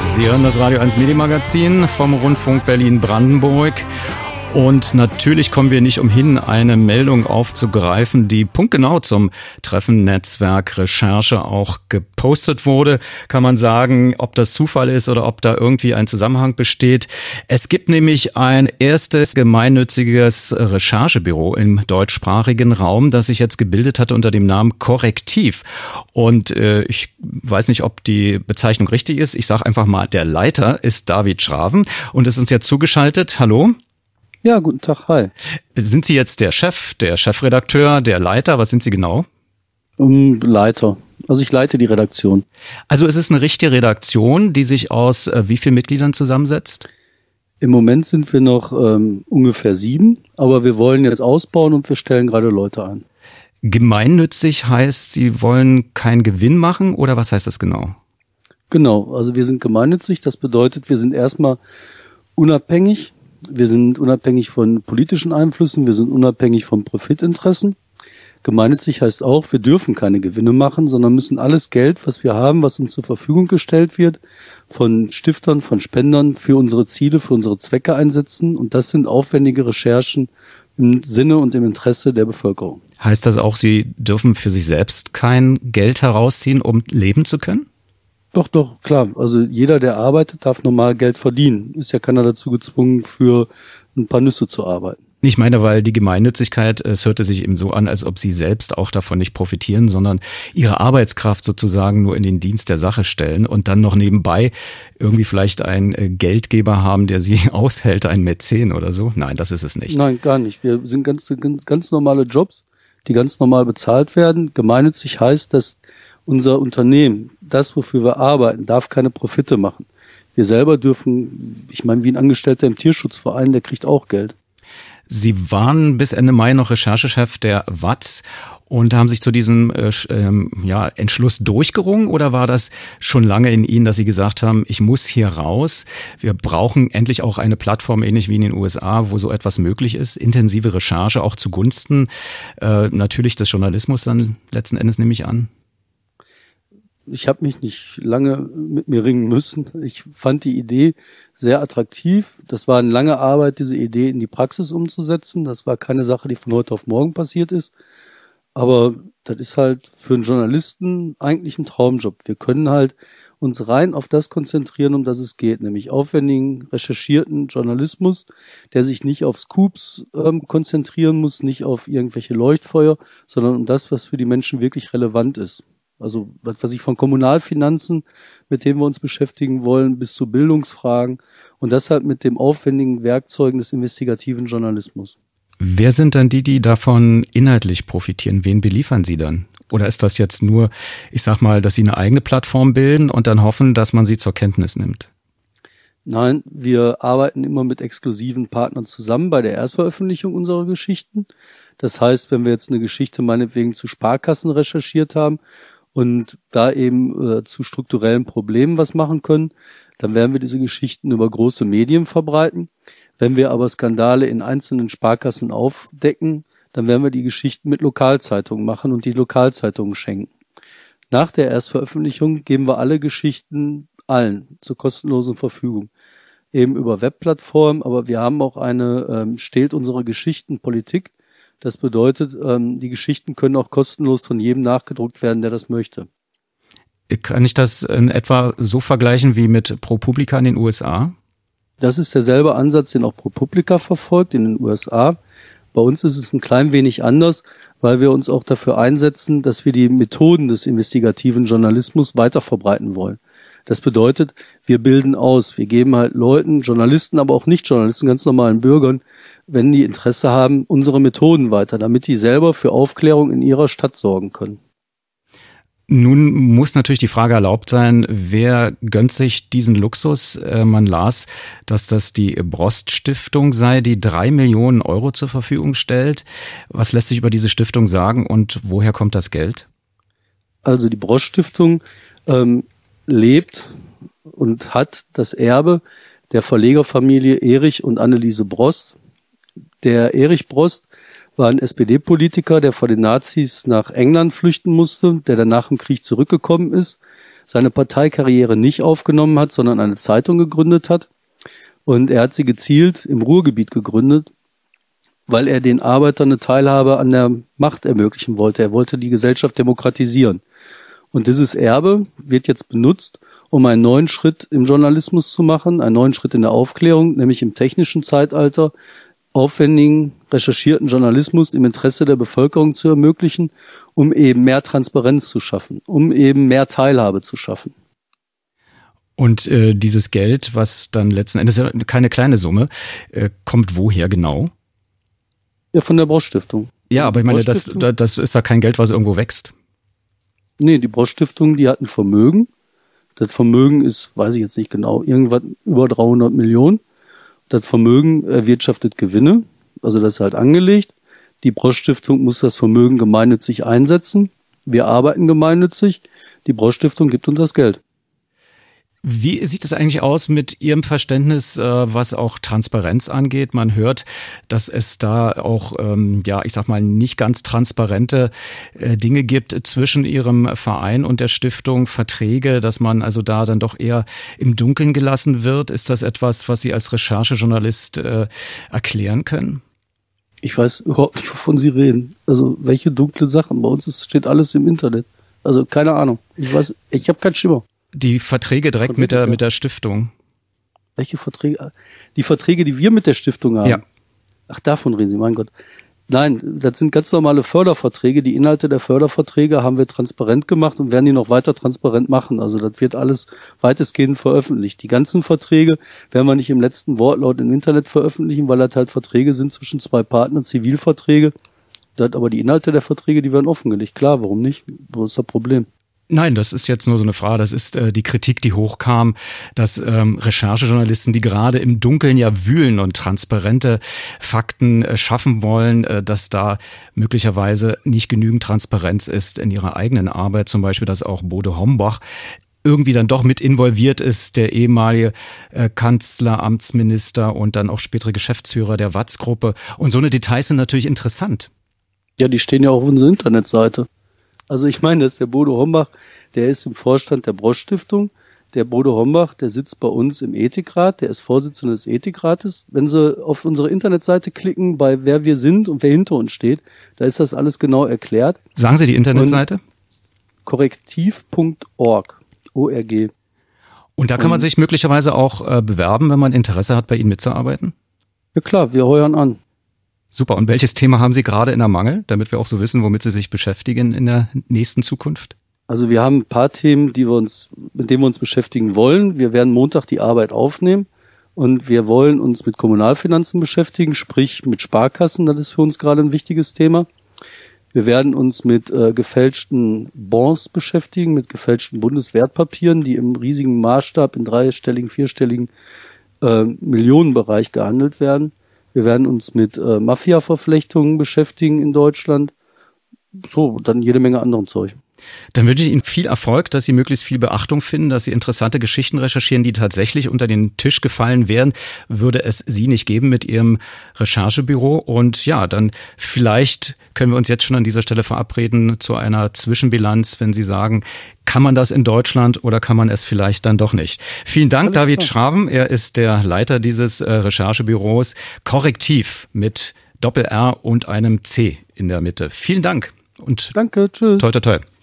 Sie hören das Radio 1 Medienmagazin vom Rundfunk Berlin-Brandenburg. Und natürlich kommen wir nicht umhin, eine Meldung aufzugreifen, die punktgenau zum Treffen Netzwerk Recherche auch gepostet wurde. Kann man sagen, ob das Zufall ist oder ob da irgendwie ein Zusammenhang besteht. Es gibt nämlich ein erstes gemeinnütziges Recherchebüro im deutschsprachigen Raum, das sich jetzt gebildet hat unter dem Namen Korrektiv. Und ich weiß nicht, ob die Bezeichnung richtig ist. Ich sage einfach mal, der Leiter ist David Schraven und ist uns jetzt zugeschaltet. Hallo? Ja, guten Tag, hi. Sind Sie jetzt der Chef, der Chefredakteur, der Leiter? Was sind Sie genau? Leiter. Also ich leite die Redaktion. Also es ist eine richtige Redaktion, die sich aus wie vielen Mitgliedern zusammensetzt? Im Moment sind wir noch ungefähr 7, aber wir wollen jetzt ausbauen und wir stellen gerade Leute ein. Gemeinnützig heißt, Sie wollen keinen Gewinn machen oder was heißt das genau? Genau, also wir sind gemeinnützig. Das bedeutet, wir sind erstmal unabhängig. Wir sind unabhängig von politischen Einflüssen, wir sind unabhängig von Profitinteressen. Gemeinnützig heißt auch, wir dürfen keine Gewinne machen, sondern müssen alles Geld, was wir haben, was uns zur Verfügung gestellt wird, von Stiftern, von Spendern für unsere Ziele, für unsere Zwecke einsetzen. Und das sind aufwendige Recherchen im Sinne und im Interesse der Bevölkerung. Heißt das auch, Sie dürfen für sich selbst kein Geld herausziehen, um leben zu können? Doch, klar. Also jeder, der arbeitet, darf normal Geld verdienen. Ist ja keiner dazu gezwungen, für ein paar Nüsse zu arbeiten. Ich meine, weil die Gemeinnützigkeit, es hörte sich eben so an, als ob Sie selbst auch davon nicht profitieren, sondern Ihre Arbeitskraft sozusagen nur in den Dienst der Sache stellen und dann noch nebenbei irgendwie vielleicht einen Geldgeber haben, der Sie aushält, einen Mäzen oder so. Nein, das ist es nicht. Nein, gar nicht. Wir sind ganz normale Jobs, die ganz normal bezahlt werden. Gemeinnützig heißt, dass unser Unternehmen, das, wofür wir arbeiten, darf keine Profite machen. Wir selber dürfen, ich meine, wie ein Angestellter im Tierschutzverein, der kriegt auch Geld. Sie waren bis Ende Mai noch Recherchechef der WAZ und haben sich zu diesem Entschluss durchgerungen oder war das schon lange in Ihnen, dass Sie gesagt haben, ich muss hier raus, wir brauchen endlich auch eine Plattform, ähnlich wie in den USA, wo so etwas möglich ist, intensive Recherche auch zugunsten natürlich des Journalismus dann letzten Endes, nehme ich an? Ich habe mich nicht lange mit mir ringen müssen. Ich fand die Idee sehr attraktiv. Das war eine lange Arbeit, diese Idee in die Praxis umzusetzen. Das war keine Sache, die von heute auf morgen passiert ist. Aber das ist halt für einen Journalisten eigentlich ein Traumjob. Wir können halt uns rein auf das konzentrieren, um das es geht, nämlich aufwendigen, recherchierten Journalismus, der sich nicht auf Scoops konzentrieren muss, nicht auf irgendwelche Leuchtfeuer, sondern um das, was für die Menschen wirklich relevant ist. Also was ich von Kommunalfinanzen, mit denen wir uns beschäftigen wollen, bis zu Bildungsfragen und das halt mit dem aufwendigen Werkzeugen des investigativen Journalismus. Wer sind dann die davon inhaltlich profitieren? Wen beliefern Sie dann? Oder ist das jetzt nur, ich sag mal, dass Sie eine eigene Plattform bilden und dann hoffen, dass man sie zur Kenntnis nimmt? Nein, wir arbeiten immer mit exklusiven Partnern zusammen bei der Erstveröffentlichung unserer Geschichten. Das heißt, wenn wir jetzt eine Geschichte meinetwegen zu Sparkassen recherchiert haben, und da eben zu strukturellen Problemen was machen können, dann werden wir diese Geschichten über große Medien verbreiten. Wenn wir aber Skandale in einzelnen Sparkassen aufdecken, dann werden wir die Geschichten mit Lokalzeitungen machen und die Lokalzeitungen schenken. Nach der Erstveröffentlichung geben wir alle Geschichten allen zur kostenlosen Verfügung. Eben über Webplattformen, aber wir haben auch eine Stehlt unsere Geschichten Politik. Das bedeutet, die Geschichten können auch kostenlos von jedem nachgedruckt werden, der das möchte. Kann ich das in etwa so vergleichen wie mit ProPublica in den USA? Das ist derselbe Ansatz, den auch ProPublica verfolgt in den USA. Bei uns ist es ein klein wenig anders, weil wir uns auch dafür einsetzen, dass wir die Methoden des investigativen Journalismus weiter verbreiten wollen. Das bedeutet, wir bilden aus, wir geben halt Leuten, Journalisten, aber auch Nicht-Journalisten, ganz normalen Bürgern, wenn die Interesse haben, unsere Methoden weiter, damit die selber für Aufklärung in ihrer Stadt sorgen können. Nun muss natürlich die Frage erlaubt sein, wer gönnt sich diesen Luxus? Man las, dass das die Brost-Stiftung sei, die 3 Millionen Euro zur Verfügung stellt. Was lässt sich über diese Stiftung sagen und woher kommt das Geld? Also die Brost-Stiftung lebt und hat das Erbe der Verlegerfamilie Erich und Anneliese Brost. Der Erich Brost war ein SPD-Politiker, der vor den Nazis nach England flüchten musste, der dann nach dem Krieg zurückgekommen ist, seine Parteikarriere nicht aufgenommen hat, sondern eine Zeitung gegründet hat. Und er hat sie gezielt im Ruhrgebiet gegründet, weil er den Arbeitern eine Teilhabe an der Macht ermöglichen wollte. Er wollte die Gesellschaft demokratisieren. Und dieses Erbe wird jetzt benutzt, um einen neuen Schritt im Journalismus zu machen, einen neuen Schritt in der Aufklärung, nämlich im technischen Zeitalter, aufwendigen, recherchierten Journalismus im Interesse der Bevölkerung zu ermöglichen, um eben mehr Transparenz zu schaffen, um eben mehr Teilhabe zu schaffen. Und dieses Geld, was dann letzten Endes, ja keine kleine Summe, kommt woher genau? Ja, von der Brosch-Stiftung. Ja, aber ich meine, das ist ja kein Geld, was irgendwo wächst. Nee, die Brosch-Stiftung, die hat ein Vermögen. Das Vermögen ist, weiß ich jetzt nicht genau, irgendwas über 300 Millionen. Das Vermögen erwirtschaftet Gewinne, also das ist halt angelegt. Die Brosch-Stiftung muss das Vermögen gemeinnützig einsetzen. Wir arbeiten gemeinnützig. Die Brosch-Stiftung gibt uns das Geld. Wie sieht es eigentlich aus mit Ihrem Verständnis, was auch Transparenz angeht? Man hört, dass es da auch, ich sag mal, nicht ganz transparente Dinge gibt zwischen Ihrem Verein und der Stiftung, Verträge, dass man also da dann doch eher im Dunkeln gelassen wird. Ist das etwas, was Sie als Recherchejournalist erklären können? Ich weiß überhaupt nicht, wovon Sie reden. Also welche dunklen Sachen? Bei uns steht alles im Internet. Also keine Ahnung. Ich habe keinen Schimmer. Die Verträge direkt mit der Stiftung. Welche Verträge? Die Verträge, die wir mit der Stiftung haben? Ja. Ach, davon reden Sie, mein Gott. Nein, das sind ganz normale Förderverträge. Die Inhalte der Förderverträge haben wir transparent gemacht und werden die noch weiter transparent machen. Also das wird alles weitestgehend veröffentlicht. Die ganzen Verträge werden wir nicht im letzten Wortlaut im Internet veröffentlichen, weil das halt Verträge sind zwischen zwei Partnern, Zivilverträge. Aber die Inhalte der Verträge, die werden offengelegt. Klar, warum nicht? Wo ist das Problem? Nein, das ist jetzt nur so eine Frage. Das ist die Kritik, die hochkam, dass Recherchejournalisten, die gerade im Dunkeln ja wühlen und transparente Fakten schaffen wollen, dass da möglicherweise nicht genügend Transparenz ist in ihrer eigenen Arbeit. Zum Beispiel, dass auch Bodo Hombach irgendwie dann doch mit involviert ist, der ehemalige Kanzleramtsminister und dann auch spätere Geschäftsführer der Watz-Gruppe. Und so eine Details sind natürlich interessant. Ja, die stehen ja auch auf unserer Internetseite. Also ich meine, das ist der Bodo Hombach, der ist im Vorstand der Brosch-Stiftung. Der Bodo Hombach, der sitzt bei uns im Ethikrat, der ist Vorsitzender des Ethikrates. Wenn Sie auf unsere Internetseite klicken, bei wer wir sind und wer hinter uns steht, da ist das alles genau erklärt. Sagen Sie die Internetseite? Korrektiv.org. O-R-G. Und da kann man sich möglicherweise auch bewerben, wenn man Interesse hat, bei Ihnen mitzuarbeiten? Ja klar, wir heuern an. Super. Und welches Thema haben Sie gerade in der Mangel, damit wir auch so wissen, womit Sie sich beschäftigen in der nächsten Zukunft? Also wir haben ein paar Themen, mit denen wir uns beschäftigen wollen. Wir werden Montag die Arbeit aufnehmen und wir wollen uns mit Kommunalfinanzen beschäftigen, sprich mit Sparkassen. Das ist für uns gerade ein wichtiges Thema. Wir werden uns mit gefälschten Bonds beschäftigen, mit gefälschten Bundeswertpapieren, die im riesigen Maßstab in dreistelligen, vierstelligen Millionenbereich gehandelt werden. Wir werden uns mit Mafia-Verflechtungen beschäftigen in Deutschland. So, dann jede Menge anderen Zeug. Dann wünsche ich Ihnen viel Erfolg, dass Sie möglichst viel Beachtung finden, dass Sie interessante Geschichten recherchieren, die tatsächlich unter den Tisch gefallen wären, würde es Sie nicht geben mit Ihrem Recherchebüro. Und ja, dann vielleicht können wir uns jetzt schon an dieser Stelle verabreden zu einer Zwischenbilanz, wenn Sie sagen, kann man das in Deutschland oder kann man es vielleicht dann doch nicht? Vielen Dank, David Schraven. Er ist der Leiter dieses Recherchebüros Korrektiv mit Doppel-R und einem C in der Mitte. Vielen Dank und danke, tschüss. Toi, toi, toi.